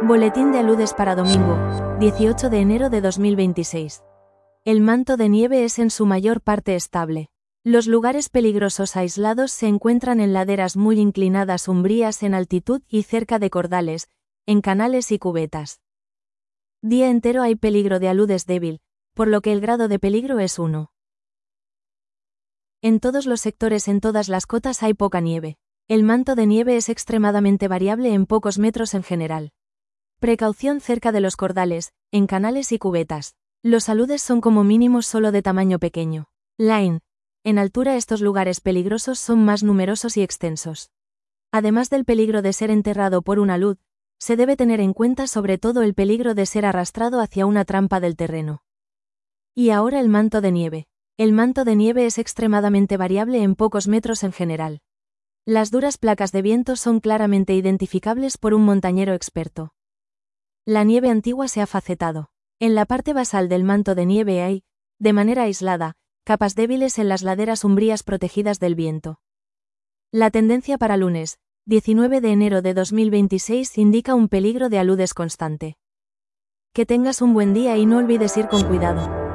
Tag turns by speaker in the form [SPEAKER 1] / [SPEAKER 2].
[SPEAKER 1] Boletín de aludes para domingo, 18 de enero de 2026. El manto de nieve es en su mayor parte estable. Los lugares peligrosos aislados se encuentran en laderas muy inclinadas umbrías en altitud y cerca de cordales, en canales y cubetas. Día entero hay peligro de aludes débil, por lo que el grado de peligro es 1. En todos los sectores en todas las cotas hay poca nieve. El manto de nieve es extremadamente variable en pocos metros en general. Precaución cerca de los cordales, en canales y cubetas. Los aludes son como mínimo solo de tamaño pequeño. Line. En altura estos lugares peligrosos son más numerosos y extensos. Además del peligro de ser enterrado por un alud, se debe tener en cuenta sobre todo el peligro de ser arrastrado hacia una trampa del terreno. Y ahora el manto de nieve. El manto de nieve es extremadamente variable en pocos metros en general. Las duras placas de viento son claramente identificables por un montañero experto. La nieve antigua se ha facetado. En la parte basal del manto de nieve hay, de manera aislada, capas débiles en las laderas umbrías protegidas del viento. La tendencia para lunes, 19 de enero de 2026 indica un peligro de aludes constante. Que tengas un buen día y no olvides ir con cuidado.